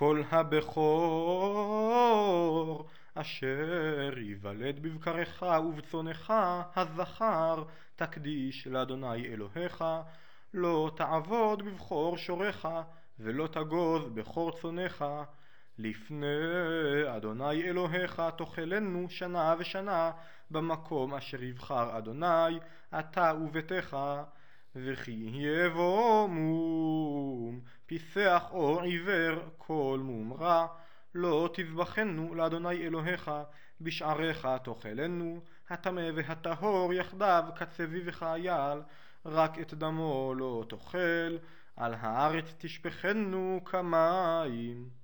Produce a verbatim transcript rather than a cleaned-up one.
כל הבכור אשר ייוולד בבקרך ובצונך הזכר תקדיש לאדוני אלוהיך, לא תעבוד בבכור שורך ולא תגוז בכור צונך. לפני אדוני אלוהיך תאכלנו שנה ושנה במקום אשר יבחר אדוני אתה וביתך. וכי יבוא מום פיסח או עיוור כל מום רע לא תזבחנו לאדוני אלוהיך, בשעריך תאכלנו הטמא והטהור יחדיו כצבי וכאייל, רק את דמו לא תאכל, על הארץ תשפכנו כמים.